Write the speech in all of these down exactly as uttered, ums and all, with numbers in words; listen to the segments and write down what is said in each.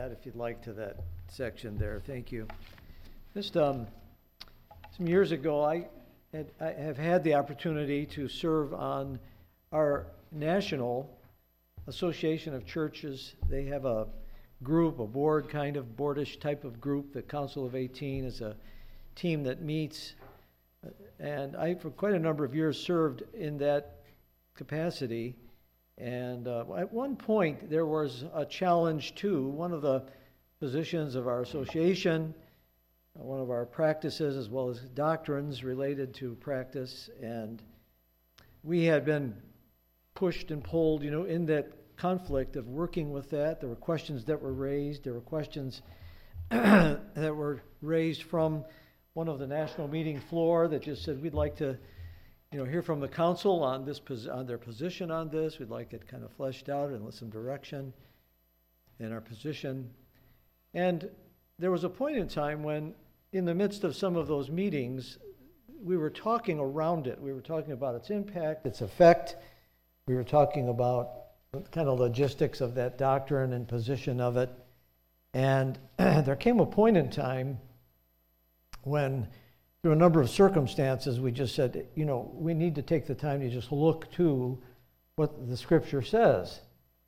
add, if you'd like, to that section there. Thank you. Just um, some years ago, I, had, I have had the opportunity to serve on our national association of churches. They have a group, a board, kind of boardish type of group. The Council of eighteen is a team that meets. And I, for quite a number of years, served in that capacity. And uh, at one point, there was a challenge to one of the positions of our association, uh, one of our practices, as well as doctrines related to practice. And we had been pushed and pulled, you know, in that conflict of working with that. There were questions that were raised. There were questions that were raised from one of the national meeting floor that just said, we'd like to, you know, hear from the council on this, on their position on this. We'd like it kind of fleshed out and with some direction in our position. And there was a point in time when, in the midst of some of those meetings, we were talking around it. We were talking about its impact, its effect. We were talking about the kind of logistics of that doctrine and position of it. And there came a point in time when, through a number of circumstances, we just said, you know, we need to take the time to just look to what the Scripture says.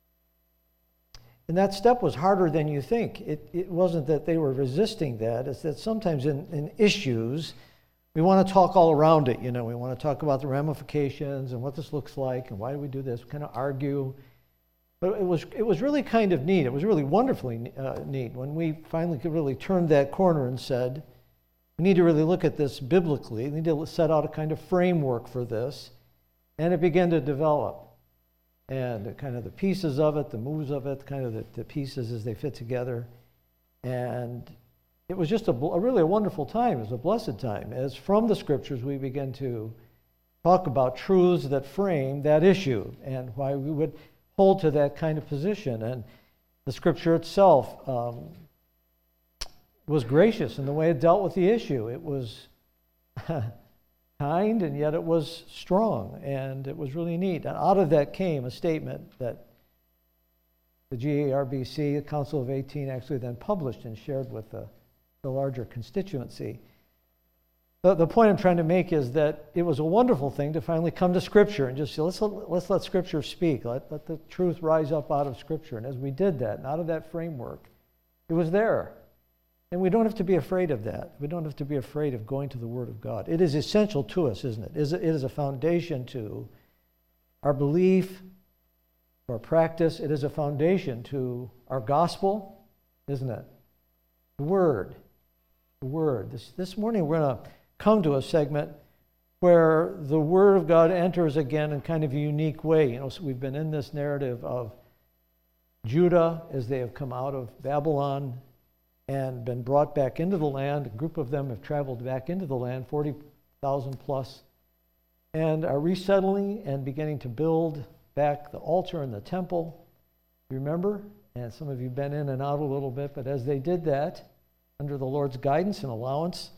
And that step was harder than you think. It, it wasn't that they were resisting that. It's that sometimes in, in issues, we want to talk all around it. You know, we want to talk about the ramifications and what this looks like and why do we do this, we kind of argue. But it was it was really kind of neat. It was really wonderfully uh, neat when we finally could really turn that corner and said, we need to really look at this biblically. We need to set out a kind of framework for this. And it began to develop. And kind of the pieces of it, the moves of it, kind of the, the pieces as they fit together. And it was just a, a really a wonderful time. It was a blessed time. As from the Scriptures, we began to talk about truths that frame that issue and why we would hold to that kind of position. And the Scripture itself um, was gracious in the way it dealt with the issue. It was kind, and yet it was strong, and it was really neat. And out of that came a statement that the G A R B C, the Council of eighteen, actually then published and shared with the, the larger constituency. The, the point I'm trying to make is that it was a wonderful thing to finally come to Scripture and just say, let's, let's let Scripture speak. Let, let the truth rise up out of Scripture. And as we did that, and out of that framework, it was there. And we don't have to be afraid of that. We don't have to be afraid of going to the Word of God. It is essential to us, isn't it? It is a foundation to our belief, to our practice. It is a foundation to our gospel, isn't it? The Word. The Word. This, this morning we're going to come to a segment where the Word of God enters again in kind of a unique way. You know, so we've been in this narrative of Judah as they have come out of Babylon and been brought back into the land. A group of them have traveled back into the land, forty thousand plus, and are resettling and beginning to build back the altar and the temple. You remember? And some of you have been in and out a little bit, but as they did that, under the Lord's guidance and allowance,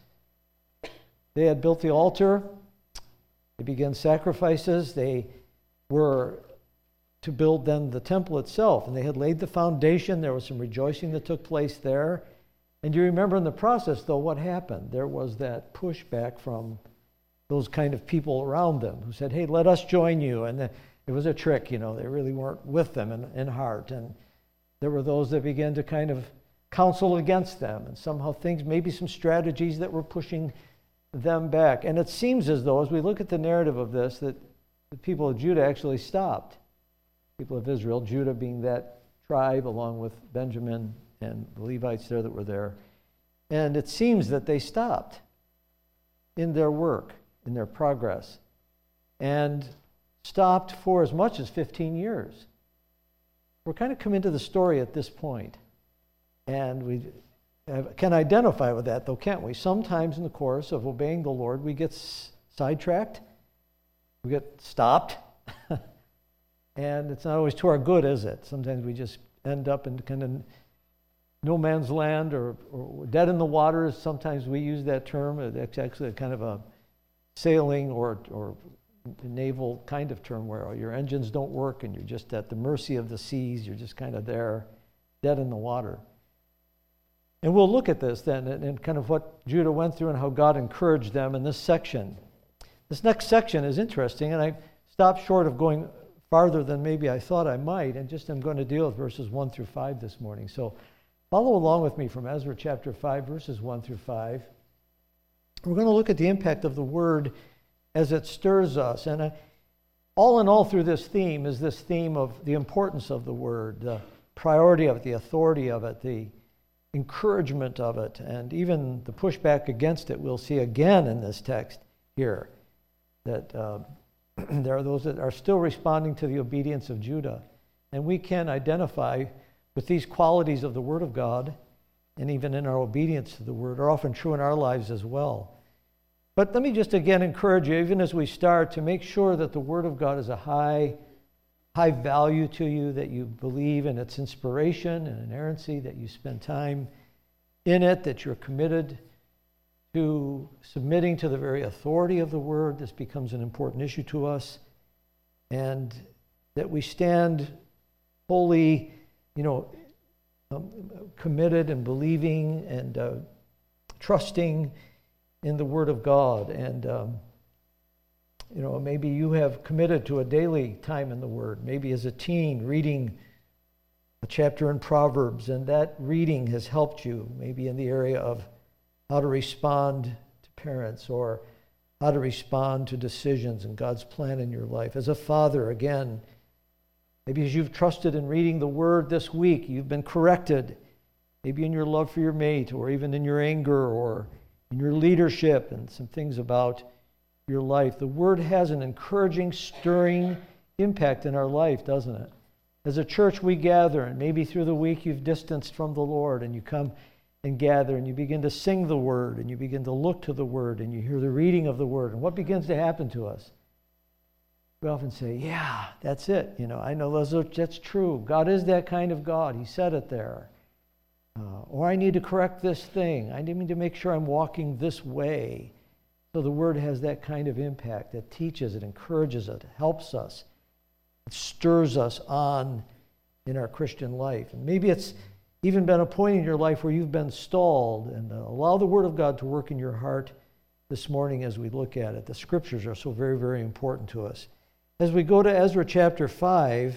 they had built the altar. They began sacrifices. They were to build then the temple itself, and they had laid the foundation. There was some rejoicing that took place there. And you remember in the process, though, what happened? There was that pushback from those kind of people around them who said, hey, let us join you. And the, it was a trick, you know. They really weren't with them in, in heart. And there were those that began to kind of counsel against them. And somehow things, maybe some strategies that were pushing them back. And it seems as though, as we look at the narrative of this, that the people of Judah actually stopped. People of Israel, Judah being that tribe along with Benjamin and the Levites there that were there. And it seems that they stopped in their work, in their progress, and stopped for as much as fifteen years. We're kind of come into the story at this point, and we have, can identify with that, though, can't we? Sometimes in the course of obeying the Lord, we get s- sidetracked, we get stopped, and it's not always to our good, is it? Sometimes we just end up in kind of no man's land or, or dead in the waters. Sometimes we use that term. It's actually a kind of a sailing or, or naval kind of term where your engines don't work and you're just at the mercy of the seas. You're just kind of there, dead in the water. And we'll look at this then, and, and kind of what Judah went through and how God encouraged them in this section. This next section is interesting, and I stopped short of going farther than maybe I thought I might, and just I'm going to deal with verses one through five this morning. So follow along with me from Ezra chapter five, verses one through five. We're going to look at the impact of the Word as it stirs us. And uh, all in all through this theme is this theme of the importance of the Word, the priority of it, the authority of it, the encouragement of it, and even the pushback against it we'll see again in this text here, that uh, there are those that are still responding to the obedience of Judah. And we can identify with these qualities of the Word of God, and even in our obedience to the Word, are often true in our lives as well. But let me just again encourage you, even as we start, to make sure that the Word of God is a high, high value to you, that you believe in its inspiration and inerrancy, that you spend time in it, that you're committed to submitting to the very authority of the Word. This becomes an important issue to us. And that we stand wholly, you know, um, committed and believing and uh, trusting in the Word of God. And, um, you know, maybe you have committed to a daily time in the Word. Maybe as a teen, reading a chapter in Proverbs, and that reading has helped you, maybe in the area of how to respond to parents, or how to respond to decisions and God's plan in your life. As a father, again, maybe as you've trusted in reading the Word this week, you've been corrected, maybe in your love for your mate, or even in your anger, or in your leadership, and some things about your life. The Word has an encouraging, stirring impact in our life, doesn't it? As a church, we gather, and maybe through the week you've distanced from the Lord, and you come and gather, and you begin to sing the Word, and you begin to look to the Word, and you hear the reading of the Word. And what begins to happen to us? We often say, yeah, that's it. You know, I know those are, that's true. God is that kind of God. He said it there. Uh, or I need to correct this thing. I need to make sure I'm walking this way. So the Word has that kind of impact. It teaches, it encourages, it helps us. It stirs us on in our Christian life. And maybe it's even been a point in your life where you've been stalled, and uh, allow the Word of God to work in your heart this morning as we look at it. The Scriptures are so very, very important to us. As we go to Ezra chapter five,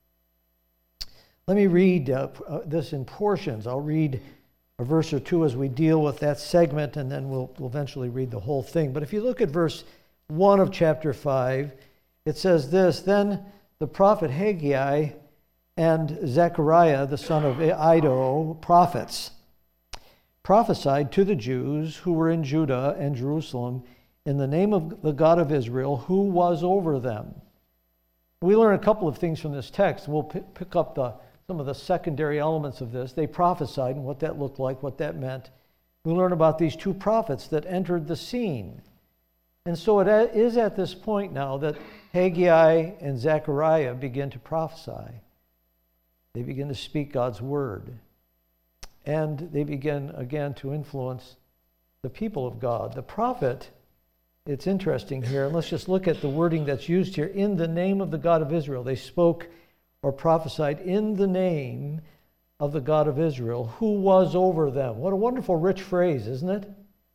let me read uh, uh, this in portions. I'll read a verse or two as we deal with that segment, and then we'll, we'll eventually read the whole thing. But if you look at verse one of chapter five, it says this: Then the prophet Haggai and Zechariah, the son of Iddo, prophets, prophesied to the Jews who were in Judah and Jerusalem in the name of the God of Israel, who was over them. We learn a couple of things from this text. We'll p- pick up the, some of the secondary elements of this. They prophesied and what that looked like, what that meant. We learn about these two prophets that entered the scene. And so it is at this point now that Haggai and Zechariah begin to prophesy. They begin to speak God's word. And they begin, again, to influence the people of God. The prophet, it's interesting here, and let's just look at the wording that's used here. In the name of the God of Israel. They spoke or prophesied in the name of the God of Israel, who was over them. What a wonderful, rich phrase, isn't it?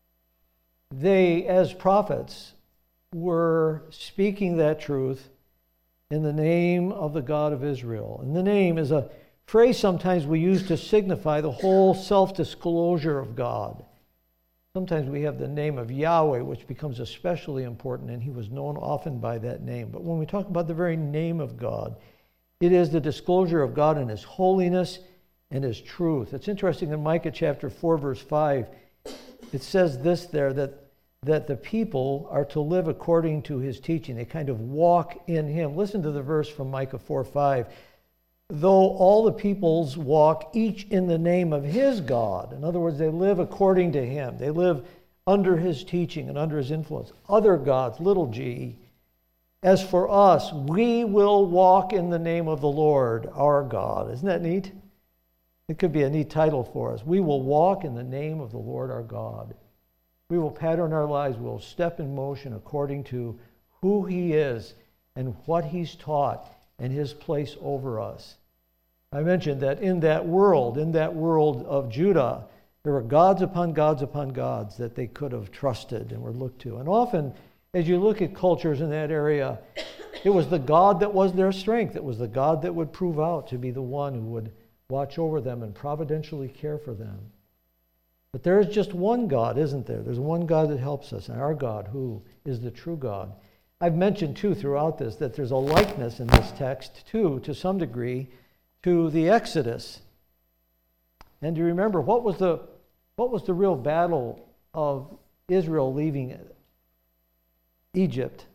They, as prophets, were speaking that truth in the name of the God of Israel. And the name is a phrase sometimes we use to signify the whole self-disclosure of God. Sometimes we have the name of Yahweh, which becomes especially important, and he was known often by that name. But when we talk about the very name of God, it is the disclosure of God in his holiness and his truth. It's interesting in Micah chapter four, verse five, it says this there, that that the people are to live according to his teaching. They kind of walk in him. Listen to the verse from Micah four five. Though all the peoples walk each in the name of his God. In other words, they live according to him. They live under his teaching and under his influence. Other gods, little g. As for us, we will walk in the name of the Lord, our God. Isn't that neat? It could be a neat title for us. We will walk in the name of the Lord, our God. We will pattern our lives. We will step in motion according to who he is and what he's taught and his place over us. I mentioned that in that world, in that world of Judah, There were gods upon gods upon gods that they could have trusted and were looked to. And often, as you look at cultures in that area, it was the God that was their strength. It was the God that would prove out to be the one who would watch over them and providentially care for them. But there is just one God, isn't there? There's one God that helps us, and our God, who is the true God. I've mentioned, too, throughout this, that there's a likeness in this text, too, to some degree, to the Exodus. And do you remember, what was the, what was the real battle of Israel leaving Egypt?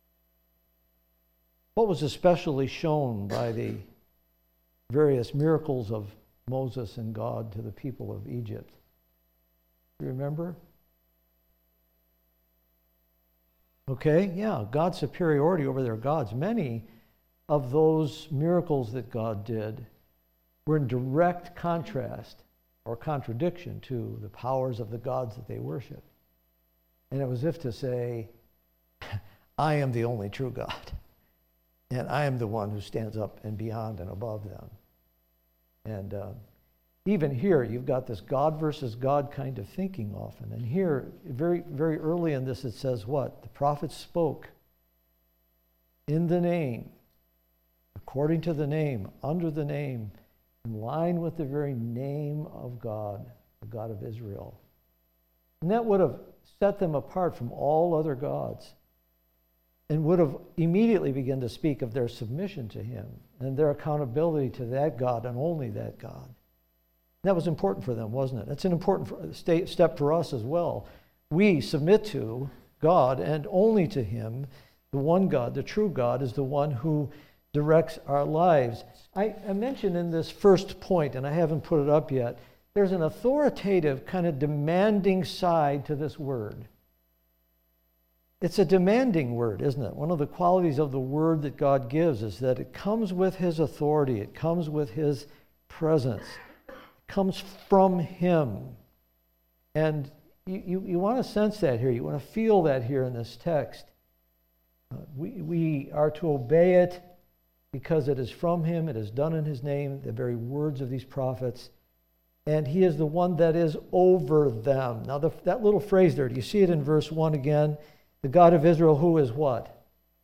What was especially shown by the various miracles of Moses and God to the people of Egypt? Do you remember? Okay, yeah, God's superiority over their gods. Many of those miracles that God did were in direct contrast or contradiction to the powers of the gods that they worshiped. And it was as if to say, I am the only true God, and I am the one who stands up and beyond and above them. And uh, even here, you've got this God versus God kind of thinking often. And here, very, very early in this, it says what? The prophets spoke in the name, according to the name, under the name, in line with the very name of God, the God of Israel. And that would have set them apart from all other gods and would have immediately begun to speak of their submission to him and their accountability to that God and only that God. That was important for them, wasn't it? That's an important step for us as well. We submit to God and only to him. The one God, the true God, is the one who directs our lives. I, I mentioned in this first point, and I haven't put it up yet, there's an authoritative, kind of demanding side to this word. It's a demanding word, isn't it? One of the qualities of the word that God gives is that it comes with his authority. It comes with his presence. Comes from him. And you, you, you want to sense that here. You want to feel that here in this text. Uh, we, we are to obey it because it is from him. It is done in his name, the very words of these prophets. And he is the one that is over them. Now, the, that little phrase there, do you see it in verse one again? The God of Israel, who is what?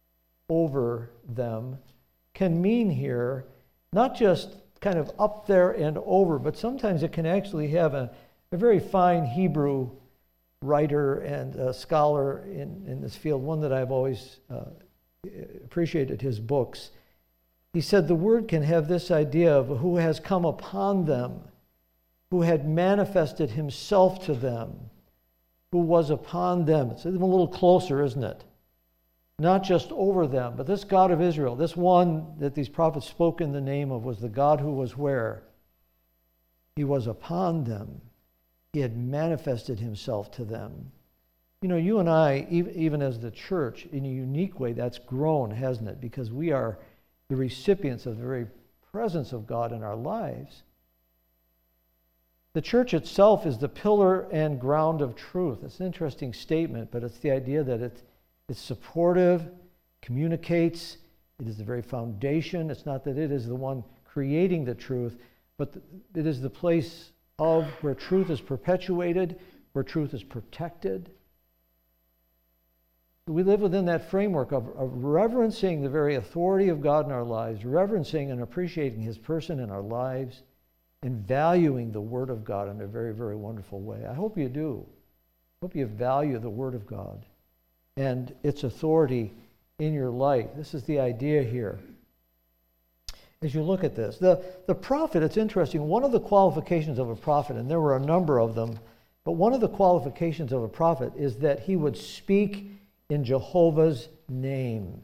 Over them, can mean here not just kind of up there and over, but sometimes it can actually have a, a very fine Hebrew writer and uh, scholar in, in this field, one that I've always uh, appreciated his books. He said the word can have this idea of who has come upon them, who had manifested himself to them, who was upon them. It's even a little closer, isn't it? Not just over them, but this God of Israel, this one that these prophets spoke in the name of, was the God who was where? He was upon them. He had manifested himself to them. You know, you and I, even as the church, in a unique way, that's grown, hasn't it? Because we are the recipients of the very presence of God in our lives. The church itself is the pillar and ground of truth. It's an interesting statement, but it's the idea that it's It's supportive, communicates, it is the very foundation. It's not that it is the one creating the truth, but it is the place of where truth is perpetuated, where truth is protected. We live within that framework of, of reverencing the very authority of God in our lives, reverencing and appreciating his person in our lives, and valuing the Word of God in a very, very wonderful way. I hope you do. I hope you value the Word of God and its authority in your life. This is the idea here. As you look at this, the, the prophet, it's interesting, one of the qualifications of a prophet, and there were a number of them, but one of the qualifications of a prophet is that he would speak in Jehovah's name.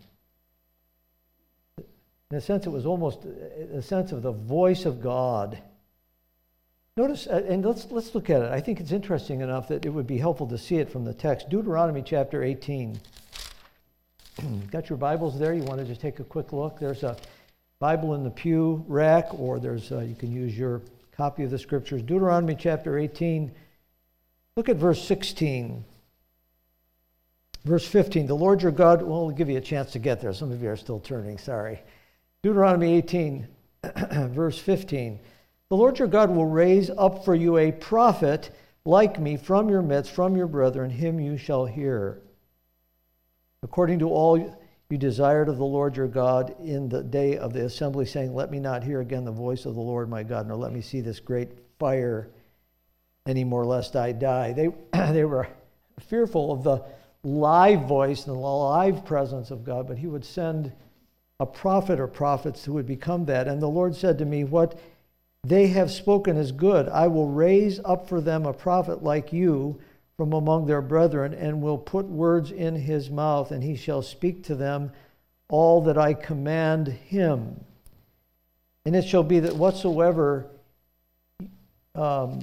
In a sense, it was almost a sense of the voice of God. Notice, and let's let's look at it. I think it's interesting enough that it would be helpful to see it from the text. Deuteronomy chapter eighteen. Got your Bibles there? You want to just take a quick look? There's a Bible in the pew rack, or there's a, you can use your copy of the Scriptures. Deuteronomy chapter eighteen. Look at verse sixteen. Verse fifteen. The Lord your God, well, we'll give you a chance to get there. Some of you are still turning, sorry. Deuteronomy eighteen, verse fifteen. The Lord your God will raise up for you a prophet like me from your midst, from your brethren, him you shall hear. According to all you desired of the Lord your God in the day of the assembly, saying, let me not hear again the voice of the Lord my God, nor let me see this great fire any more, lest I die. They, they were fearful of the live voice and the live presence of God, but he would send a prophet or prophets who would become that. And the Lord said to me, what they have spoken is good. I will raise up for them a prophet like you from among their brethren, and will put words in his mouth, and he shall speak to them all that I command him. And it shall be that whatsoever, um,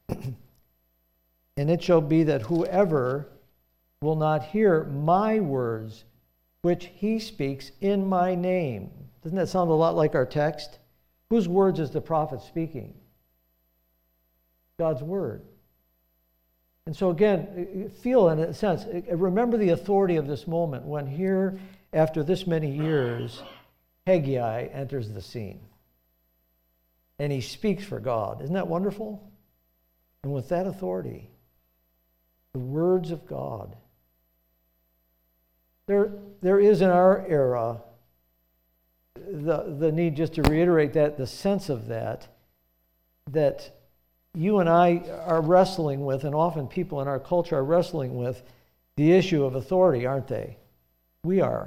and it shall be that whoever will not hear my words, which he speaks in my name. Doesn't that sound a lot like our text? Whose words is the prophet speaking? God's word. And so again, feel in a sense, remember the authority of this moment when here, after this many years, Haggai enters the scene. And he speaks for God. Isn't that wonderful? And with that authority, the words of God. There, there is in our era the, the need, just to reiterate that, the sense of that, that you and I are wrestling with, and often people in our culture are wrestling with, the issue of authority, aren't they? We are.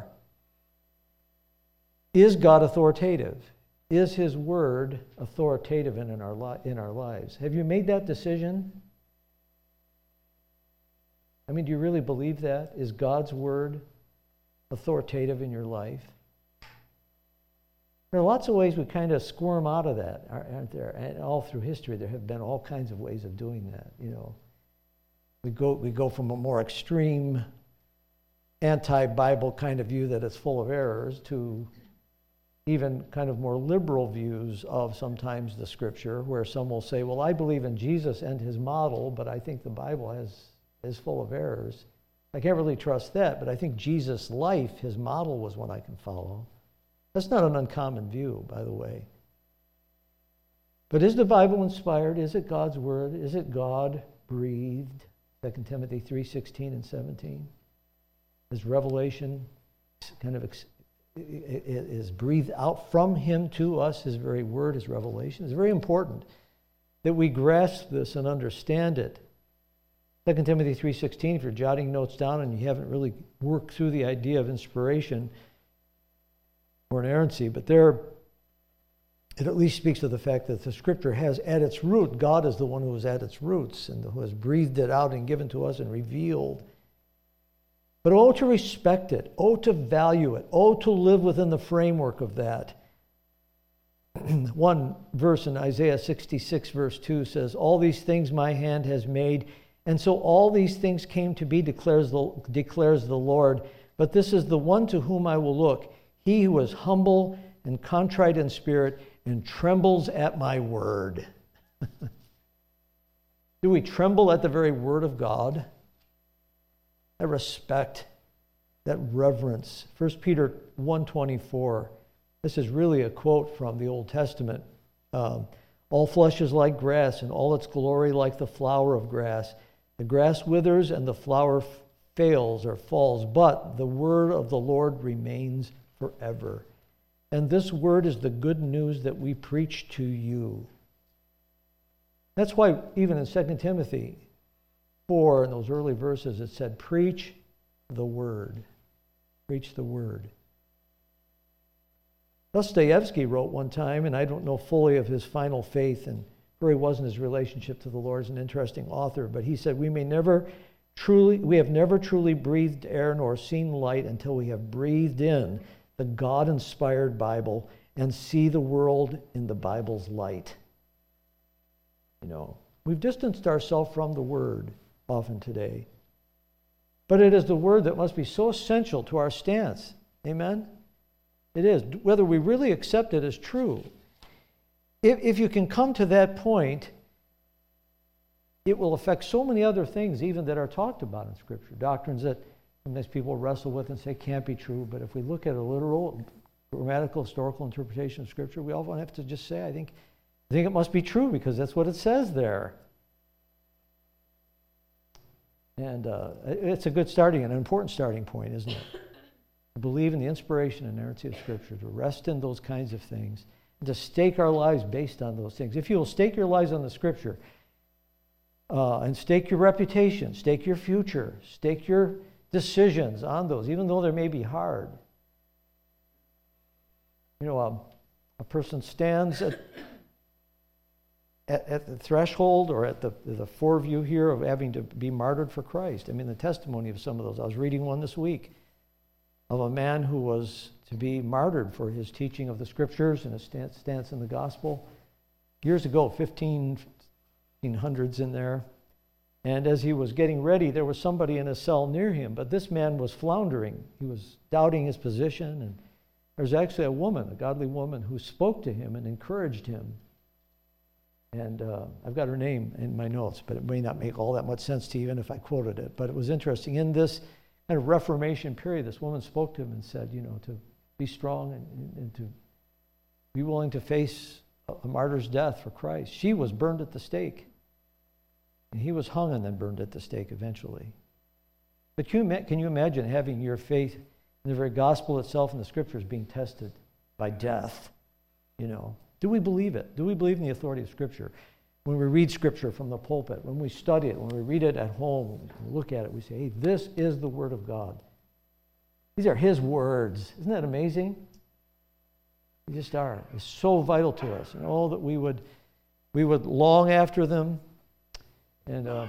Is God authoritative? Is his word authoritative in, in, our, li- in our lives? Have you made that decision? I mean, do you really believe that? Is God's word authoritative in your life? There are lots of ways we kind of squirm out of that, aren't there? And all through history, there have been all kinds of ways of doing that. You know, we go we go from a more extreme anti-Bible kind of view that it's full of errors to even kind of more liberal views of sometimes the Scripture, where some will say, "Well, I believe in Jesus and his model, but I think the Bible has is full of errors. I can't really trust that, but I think Jesus' life, his model, was one I can follow." That's not an uncommon view, by the way. But is the Bible inspired? Is it God's word? Is it God-breathed? Second Timothy three sixteen and seventeen. Is revelation kind of is breathed out from him to us, his very word, his revelation? It's very important that we grasp this and understand it. Second Timothy three sixteen, if you're jotting notes down and you haven't really worked through the idea of inspiration or inerrancy, but there it at least speaks to the fact that the Scripture has at its root, God is the one who is at its roots and who has breathed it out and given to us and revealed. But oh, to respect it, oh, to value it, oh, to live within the framework of that. One verse in Isaiah sixty-six, verse two says, "All these things my hand has made, and so all these things came to be, declares the, declares the Lord. But this is the one to whom I will look, he who is humble and contrite in spirit and trembles at my word." Do we tremble at the very word of God? That respect, that reverence. First Peter one twenty-four. This is really a quote from the Old Testament. Um, "All flesh is like grass, and all its glory like the flower of grass. The grass withers and the flower fails or falls, but the word of the Lord remains forever." And this word is the good news that we preach to you. That's why even in Second Timothy four, in those early verses, it said, preach the word. Preach the word. Dostoevsky wrote one time, and I don't know fully of his final faith and where he was in his relationship to the Lord. He's an interesting author, but he said, we may never truly, we have never truly breathed air nor seen light until we have breathed in the God-inspired Bible and see the world in the Bible's light. You know, we've distanced ourselves from the Word often today. But it is the Word that must be so essential to our stance. Amen? It is. Whether we really accept it as true. If, if you can come to that point, it will affect so many other things even that are talked about in Scripture. Doctrines that sometimes people wrestle with and say can't be true. But if we look at a literal, grammatical, historical interpretation of Scripture, we often have to just say, I think I think it must be true because that's what it says there. And uh, it's a good starting, an important starting point, isn't it? To believe in the inspiration and inerrancy of Scripture, to rest in those kinds of things, and to stake our lives based on those things. If you will stake your lives on the Scripture, uh, and stake your reputation, stake your future, stake your decisions on those, even though they may be hard. You know, um, a person stands at At, at the threshold or at the, the foreview here of having to be martyred for Christ. I mean, the testimony of some of those. I was reading one this week of a man who was to be martyred for his teaching of the Scriptures and his stance, stance in the gospel. Years ago, fifteen hundreds in there. And as he was getting ready, there was somebody in a cell near him. But this man was floundering. He was doubting his position. And there was actually a woman, a godly woman, who spoke to him and encouraged him. And uh, I've got her name in my notes, but it may not make all that much sense to you even if I quoted it. But it was interesting. In this kind of Reformation period, this woman spoke to him and said, you know, to be strong and, and to be willing to face a, a martyr's death for Christ. She was burned at the stake. And he was hung and then burned at the stake eventually. But can you, can you imagine having your faith in the very gospel itself and the Scriptures being tested by death, you know? Do we believe it? Do we believe in the authority of Scripture? When we read Scripture from the pulpit, when we study it, when we read it at home, when we look at it, we say, hey, this is the Word of God. These are His words. Isn't that amazing? They just are. It's so vital to us. And all that we would, we would long after them, and uh,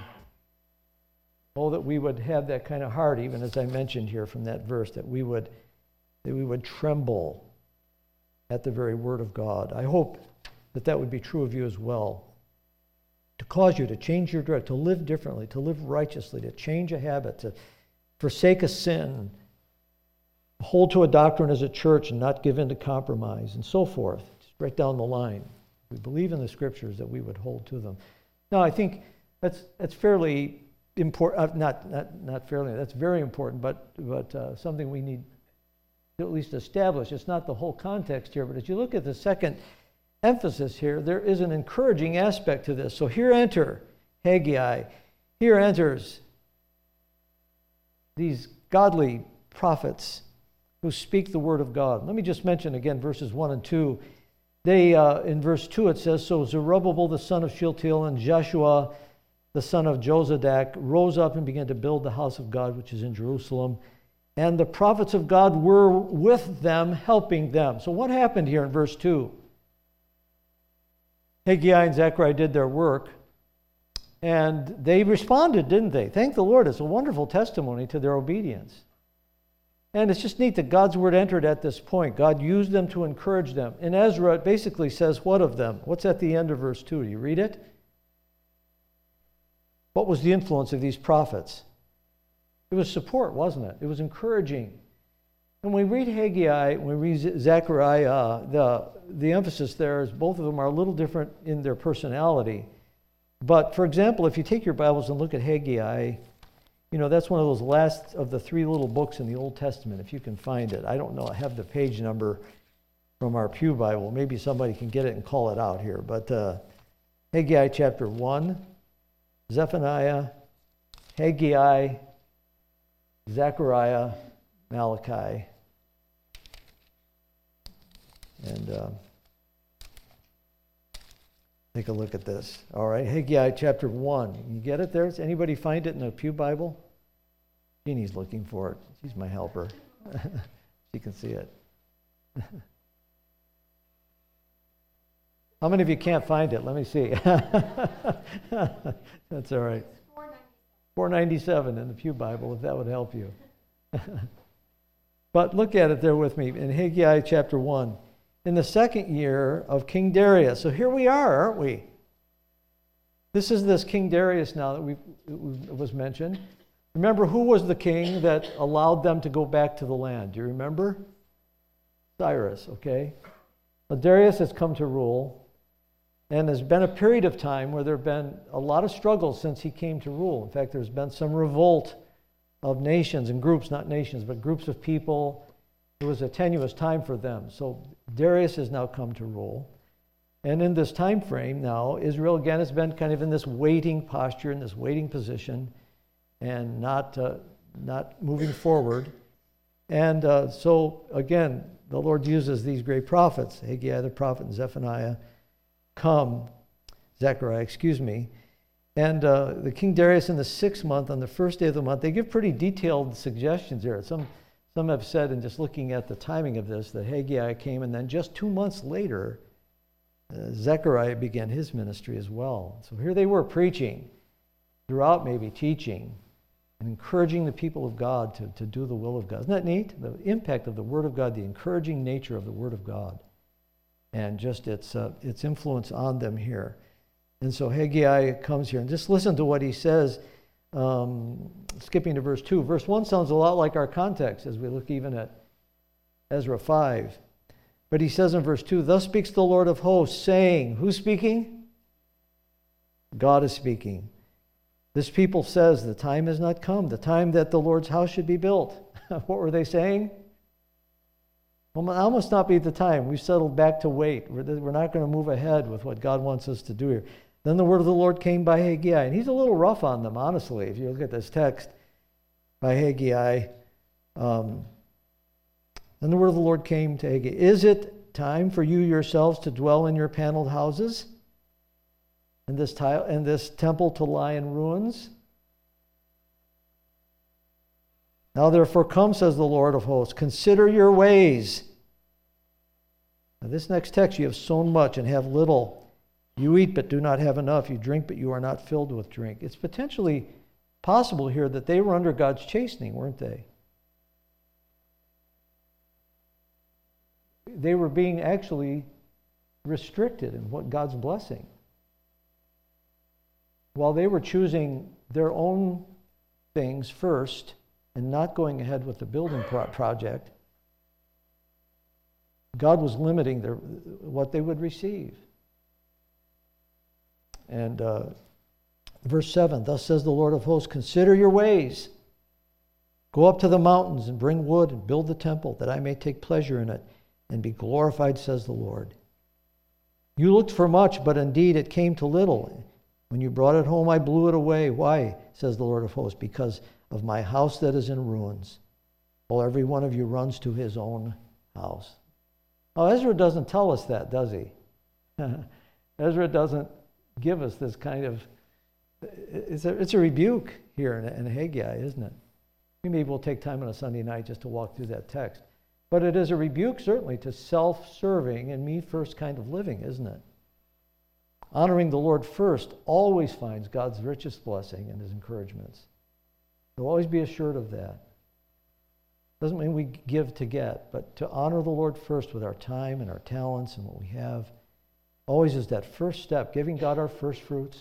all that we would have that kind of heart, even as I mentioned here from that verse, that we would, that we would tremble at the very Word of God. I hope that that would be true of you as well. To cause you to change your direction, to live differently, to live righteously, to change a habit, to forsake a sin, hold to a doctrine as a church and not give in to compromise, and so forth. Just right down the line. We believe in the Scriptures that we would hold to them. Now, I think that's that's fairly important, uh, not, not, not fairly, that's very important, but, but uh, something we need to at least establish. It's not the whole context here, but as you look at the second emphasis here, there is an encouraging aspect to this. So here enter Haggai. Here enters these godly prophets who speak the word of God. Let me just mention again verses one and two. They, uh, in verse two it says, so Zerubbabel the son of Shealtiel and Jeshua the son of Jozadak rose up and began to build the house of God, which is in Jerusalem. And the prophets of God were with them, helping them. So what happened here in verse two? Haggai and Zechariah did their work, and they responded, didn't they? Thank the Lord. It's a wonderful testimony to their obedience. And it's just neat that God's word entered at this point. God used them to encourage them. In Ezra, it basically says what of them? What's at the end of verse two? Do you read it? What was the influence of these prophets? It was support, wasn't it? It was encouraging. And when we read Haggai, when we read Zechariah, the, the emphasis there is both of them are a little different in their personality. But, for example, if you take your Bibles and look at Haggai, you know, that's one of those last of the three little books in the Old Testament, if you can find it. I don't know, I have the page number from our Pew Bible. Maybe somebody can get it and call it out here. But uh, Haggai chapter one, Zephaniah, Haggai, Zechariah, Malachi, and uh, take a look at this. All right, Haggai chapter one. You get it there? Does anybody find it in the Pew Bible? Jeannie's looking for it. She's my helper. She can see it. How many of you can't find it? Let me see. That's all right. four ninety-seven in the Pew Bible, if that would help you. But look at it there with me in Haggai chapter one. In the second year of King Darius. So here we are, aren't we? This is this King Darius now that we was mentioned. Remember, who was the king that allowed them to go back to the land? Do you remember? Cyrus, okay? Well, Darius has come to rule. And there's been a period of time where there have been a lot of struggles since he came to rule. In fact, there's been some revolt of nations and groups, not nations, but groups of people. It was a tenuous time for them. So Darius has now come to rule. And in this time frame now, Israel again has been kind of in this waiting posture, in this waiting position, and not uh, not moving forward. And uh, so again, the Lord uses these great prophets, Haggai the prophet and Zephaniah, come, Zechariah, excuse me. And uh, the King Darius in the sixth month, on the first day of the month, they give pretty detailed suggestions here. Some some have said, in just looking at the timing of this, that Haggai came, and then just two months later, uh, Zechariah began his ministry as well. So here they were preaching, throughout maybe teaching, and encouraging the people of God to, to do the will of God. Isn't that neat? The impact of the Word of God, the encouraging nature of the Word of God, and just its uh, its influence on them here. And so Haggai comes here, and just listen to what he says, um, skipping to verse two. Verse one sounds a lot like our context as we look even at Ezra five. But he says in verse two, thus speaks the Lord of hosts, saying, who's speaking? God is speaking. This people says, the time has not come, the time that the Lord's house should be built. What were they saying? Well, now must not be the time. We've settled back to wait. We're, we're not going to move ahead with what God wants us to do here. Then the word of the Lord came by Haggai. And he's a little rough on them, honestly, if you look at this text by Haggai. Um, then the word of the Lord came to Haggai. Is it time for you yourselves to dwell in your paneled houses? And this, tile, and this temple to lie in ruins? Now therefore come, says the Lord of hosts, consider your ways. Now this next text, you have sown much and have little. You eat but do not have enough. You drink but you are not filled with drink. It's potentially possible here that they were under God's chastening, weren't they? They were being actually restricted in what God's blessing. While they were choosing their own things first and not going ahead with the building pro- project, God was limiting their, what they would receive. And uh, verse seven, thus says the Lord of hosts, consider your ways. Go up to the mountains and bring wood and build the temple, that I may take pleasure in it and be glorified, says the Lord. You looked for much, but indeed it came to little. When you brought it home, I blew it away. Why, says the Lord of hosts? Because of my house that is in ruins. Well, every one of you runs to his own house. Oh, Ezra doesn't tell us that, does he? Ezra doesn't give us this kind of, it's a, it's a rebuke here in, in Haggai, isn't it? Maybe we'll take time on a Sunday night just to walk through that text. But it is a rebuke, certainly, to self-serving and me-first kind of living, isn't it? Honoring the Lord first always finds God's richest blessing and his encouragements. So always be assured of that. Doesn't mean we give to get, but to honor the Lord first with our time and our talents and what we have always is that first step. Giving God our first fruits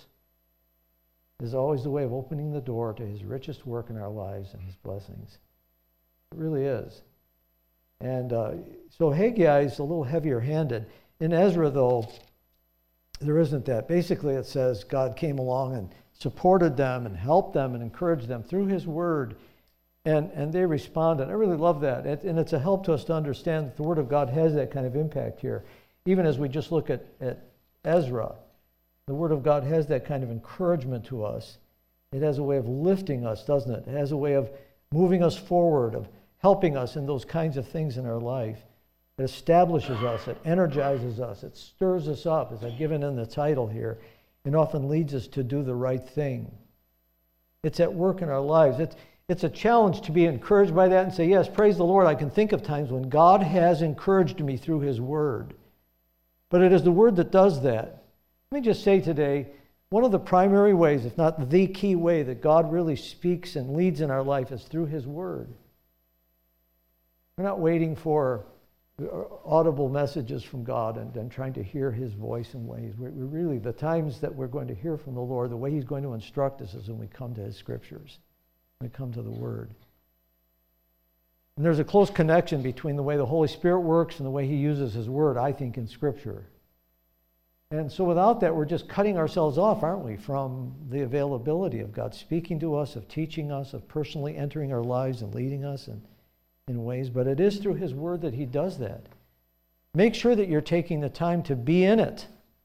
is always the way of opening the door to his richest work in our lives and his blessings. It really is. And uh, so Haggai is a little heavier handed. In Ezra, though, there isn't that. Basically, it says God came along and supported them and helped them and encouraged them through his word. And, and they responded. I really love that. It, and it's a help to us to understand that the word of God has that kind of impact here. Even as we just look at, at Ezra, the word of God has that kind of encouragement to us. It has a way of lifting us, doesn't it? It has a way of moving us forward, of helping us in those kinds of things in our life. It establishes us, it energizes us, it stirs us up, as I've given in the title here, and often leads us to do the right thing. It's at work in our lives. It's, it's a challenge to be encouraged by that and say, yes, praise the Lord, I can think of times when God has encouraged me through his word. But it is the word that does that. Let me just say today, one of the primary ways, if not the key way, that God really speaks and leads in our life is through his word. We're not waiting for audible messages from God and, and trying to hear his voice in ways. We're, we're really, the times that we're going to hear from the Lord, the way he's going to instruct us is when we come to his scriptures, when we come to the word. And there's a close connection between the way the Holy Spirit works and the way he uses his word, I think, in Scripture. And so without that, we're just cutting ourselves off, aren't we, from the availability of God speaking to us, of teaching us, of personally entering our lives and leading us in, in ways. But it is through his word that he does that. Make sure that you're taking the time to be in it.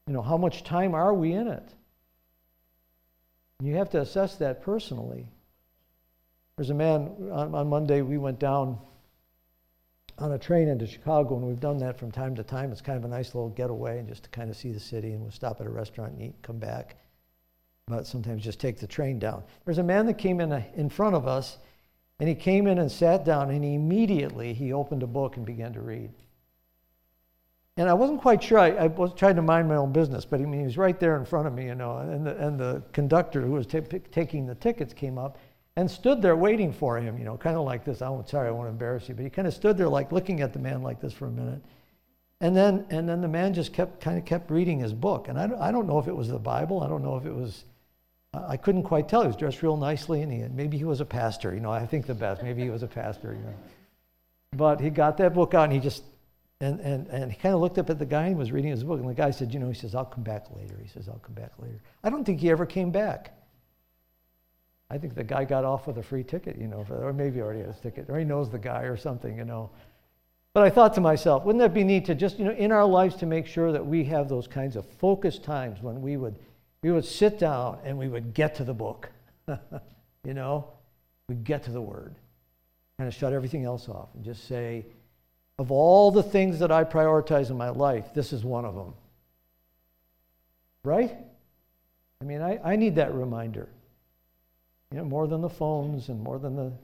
You know, how much time are we in it? You have to assess that personally. There's a man, on, on Monday we went down on a train into Chicago, and we've done that from time to time. It's kind of a nice little getaway, and just to kind of see the city, and we'll stop at a restaurant and eat and come back. But sometimes just take the train down. There's a man that came in a, in front of us, and he came in and sat down, and he immediately he opened a book and began to read. And I wasn't quite sure. I, I was trying to mind my own business, but I mean, he was right there in front of me, you know. And the, and the conductor who was t- taking the tickets came up and stood there waiting for him, you know, kind of like this. I'm sorry, I won't embarrass you, but he kind of stood there, like looking at the man like this for a minute. And then, and then the man just kept kind of kept reading his book. And I don't, I don't know if it was the Bible. I don't know if it was. I couldn't quite tell. He was dressed real nicely, and he maybe he was a pastor. You know, I think the best. Maybe he was a pastor. You know, but he got that book out, and he just. And, and and he kind of looked up at the guy and was reading his book. And the guy said, you know, he says, I'll come back later. He says, I'll come back later. I don't think he ever came back. I think the guy got off with a free ticket, you know, or maybe he already has a ticket, or he knows the guy or something, you know. But I thought to myself, wouldn't that be neat to just, you know, in our lives to make sure that we have those kinds of focused times when we would we would sit down and we would get to the book, you know, we'd get to the Word, kind of shut everything else off and just say, of all the things that I prioritize in my life, this is one of them. Right? I mean, I, I need that reminder. You know, more than the phones and more than the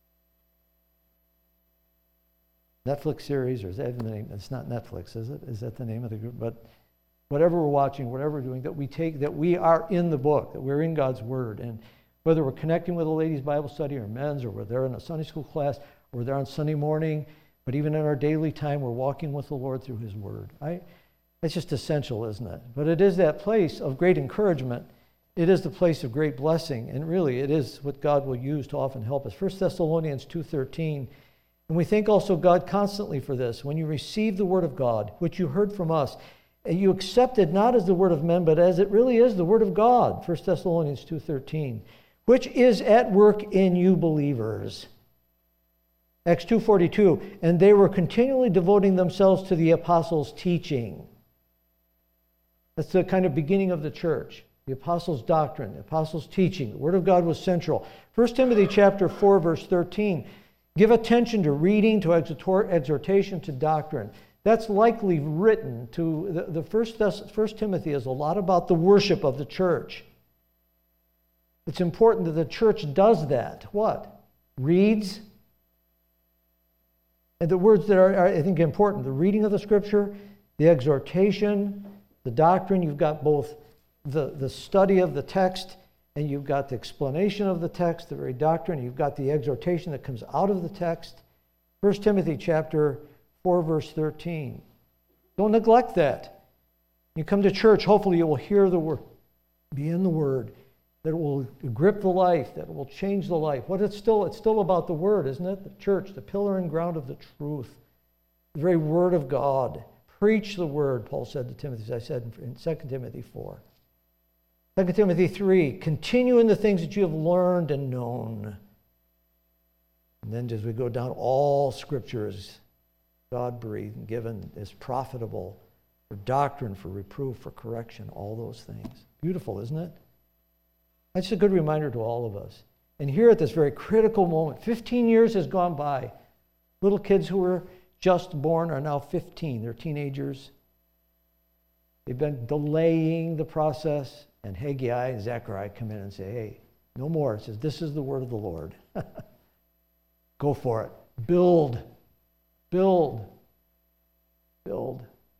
Netflix series, or is that the name? It's not Netflix, is it? Is that the name of the group? But whatever we're watching, whatever we're doing, that we take, that we are in the book, that we're in God's Word. And whether we're connecting with a ladies' Bible study or men's, or we're there in a Sunday school class, or we're there on Sunday morning, but even in our daily time, we're walking with the Lord through His Word. I, it's just essential, isn't it? But it is that place of great encouragement. It is the place of great blessing. And really, it is what God will use to often help us. First Thessalonians two thirteen. And we thank also God constantly for this. When you received the Word of God, which you heard from us, and you accepted not as the word of men, but as it really is the Word of God. First Thessalonians two thirteen. Which is at work in you believers. Acts two forty-two, and they were continually devoting themselves to the apostles' teaching. That's the kind of beginning of the church. The apostles' doctrine, the apostles' teaching. The Word of God was central. First Timothy chapter four, verse thirteen. Give attention to reading, to exhortation, to doctrine. That's likely written to, the, the first, first Timothy is a lot about the worship of the church. It's important that the church does that. What? Reads. And the words that are, are, I think, important, the reading of the Scripture, the exhortation, the doctrine. You've got both the, the study of the text, and you've got the explanation of the text, the very doctrine. You've got the exhortation that comes out of the text. First Timothy chapter four, verse thirteen. Don't neglect that. You come to church, hopefully you will hear the word, be in the Word, that it will grip the life, that it will change the life. What it's still, it's still about the Word, isn't it? The church, the pillar and ground of the truth, the very Word of God. Preach the Word, Paul said to Timothy, as I said in Second Timothy four. Second Timothy three, continue in the things that you have learned and known. And then as we go down, all Scripture is God-breathed and given, is profitable for doctrine, for reproof, for correction, all those things. Beautiful, isn't it? That's a good reminder to all of us. And here at this very critical moment, fifteen years has gone by. Little kids who were just born are now fifteen. They're teenagers. They've been delaying the process. And Haggai and Zechariah come in and say, hey, no more. It says, this is the word of the Lord. Go for it. Build. Build. Build.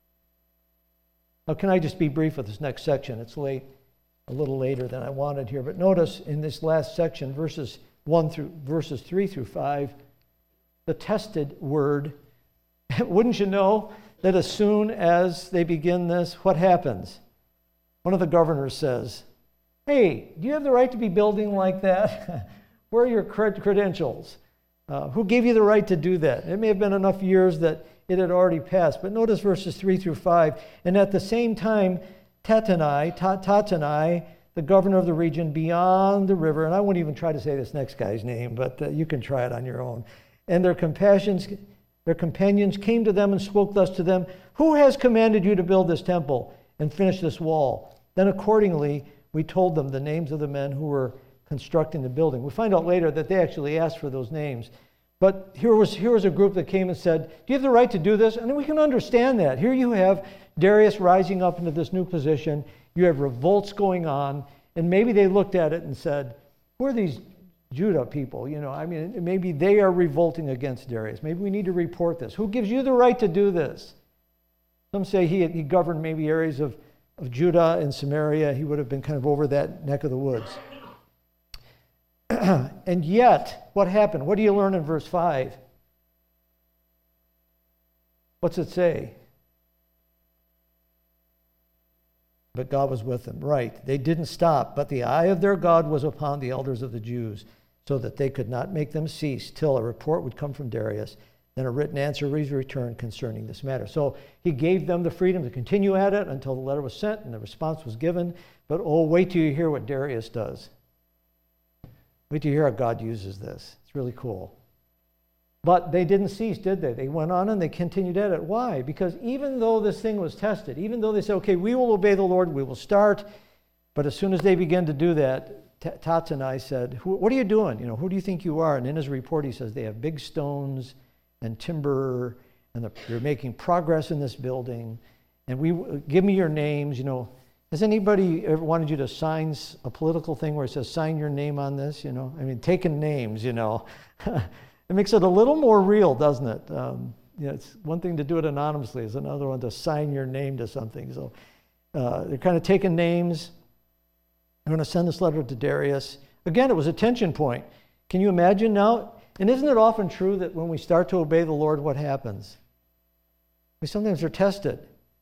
Now, can I just be brief with this next section? It's late. A little later than I wanted here, but notice in this last section, verses one through verses three through five, the tested word. Wouldn't you know that as soon as they begin this, what happens? One of the governors says, "Hey, do you have the right to be building like that? Where are your cred- credentials? Uh, who gave you the right to do that?" It may have been enough years that it had already passed, but notice verses three through five. And at the same time, Tattenai, Tattenai, the governor of the region beyond the river, and I won't even try to say this next guy's name, but uh, you can try it on your own. And their companions, their companions came to them and spoke thus to them, "Who has commanded you to build this temple? and finish this wall. Then accordingly, we told them the names of the men who were constructing the building. We find out later that they actually asked for those names. But here was, here was a group that came and said, do you have the right to do this? And we can understand that. Here you have Darius rising up into this new position. You have revolts going on. And maybe they looked at it and said, who are these Judah people? You know, I mean, maybe they are revolting against Darius. Maybe we need to report this. Who gives you the right to do this? Some say he, he governed maybe areas of, of Judah and Samaria. He would have been kind of over that neck of the woods. And yet, what happened? What do you learn in verse five? What's it say? But God was with them. Right. They didn't stop. But the eye of their God was upon the elders of the Jews, so that they could not make them cease till a report would come from Darius. Then a written answer was returned concerning this matter. So he gave them the freedom to continue at it until the letter was sent and the response was given. But oh, wait till you hear what Darius does. Wait till you hear how God uses this. It's really cool. But they didn't cease, did they? They went on and they continued at it. Why? Because even though this thing was tested, even though they said, okay, we will obey the Lord, we will start. But as soon as they began to do that, Tattenai said, what are you doing? You know, who do you think you are? And in his report, he says they have big stones and timber, and they're making progress in this building. And we give me your names, you know. Has anybody ever wanted you to sign a political thing where it says, sign your name on this, you know? I mean, taking names, you know. It makes it a little more real, doesn't it? Um, you know, it's one thing to do it anonymously. It's another one to sign your name to something. So uh, they're kind of taking names. I'm going to send this letter to Darius. Again, it was a tension point. Can you imagine now? And isn't it often true that when we start to obey the Lord, what happens? We sometimes are tested.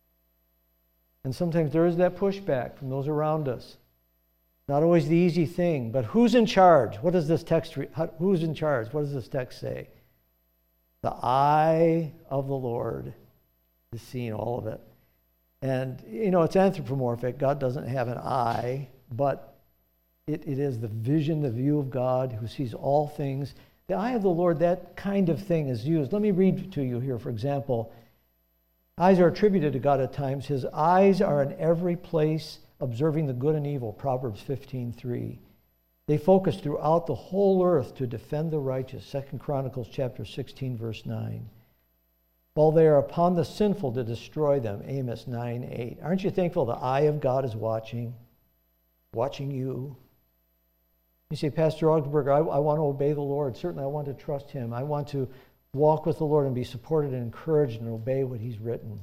And sometimes there is that pushback from those around us. Not always the easy thing, but who's in charge? What does this text, re- how, who's in charge? What does this text say? The eye of the Lord is seeing all of it. And, you know, it's anthropomorphic. God doesn't have an eye, but it, it is the vision, the view of God who sees all things. The eye of the Lord, that kind of thing is used. Let me read to you here, for example. Eyes are attributed to God at times. His eyes are in every place, observing the good and evil, Proverbs fifteen three. They focus throughout the whole earth to defend the righteous, Second Chronicles chapter sixteen, verse nine. While they are upon the sinful to destroy them, Amos nine eight. Aren't you thankful the eye of God is watching, watching you? You say, Pastor Augsburger, I, I want to obey the Lord. Certainly I want to trust him. I want to walk with the Lord and be supported and encouraged and obey what he's written.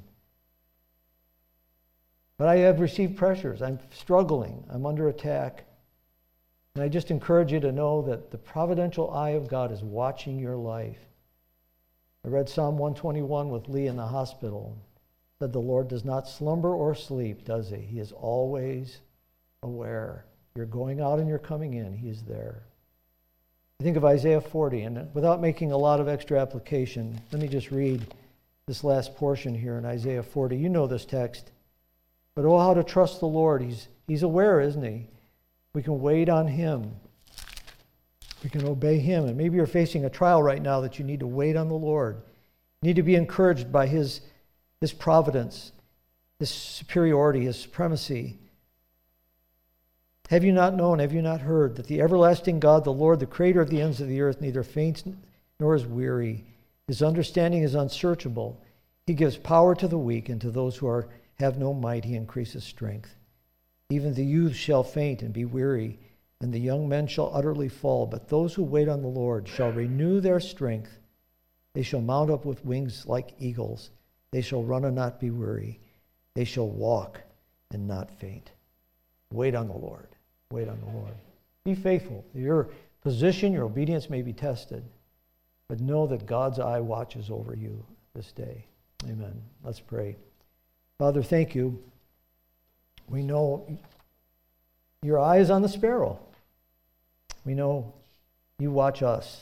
But I have received pressures. I'm struggling. I'm under attack. And I just encourage you to know that the providential eye of God is watching your life. I read Psalm one twenty-one with Lee in the hospital. It said the Lord does not slumber or sleep, does he? He is always aware. You're going out and you're coming in. He is there. I think of Isaiah forty, and without making a lot of extra application, let me just read this last portion here in Isaiah forty. You know this text. But oh, how to trust the Lord. He's, he's aware, isn't he? We can wait on him. We can obey him. And maybe you're facing a trial right now that you need to wait on the Lord. You need to be encouraged by his, his providence, his superiority, his supremacy. Have you not known, have you not heard, that the everlasting God, the Lord, the creator of the ends of the earth, neither faints nor is weary. His understanding is unsearchable. He gives power to the weak, and to those who are have no might he increases strength. Even the youth shall faint and be weary, and the young men shall utterly fall. But those who wait on the Lord shall renew their strength. They shall mount up with wings like eagles. They shall run and not be weary. They shall walk and not faint. Wait on the Lord. Wait on the Lord. Be faithful. Your position, your obedience may be tested, but know that God's eye watches over you this day. Amen. Let's pray. Father, thank you. We know your eye is on the sparrow. We know you watch us.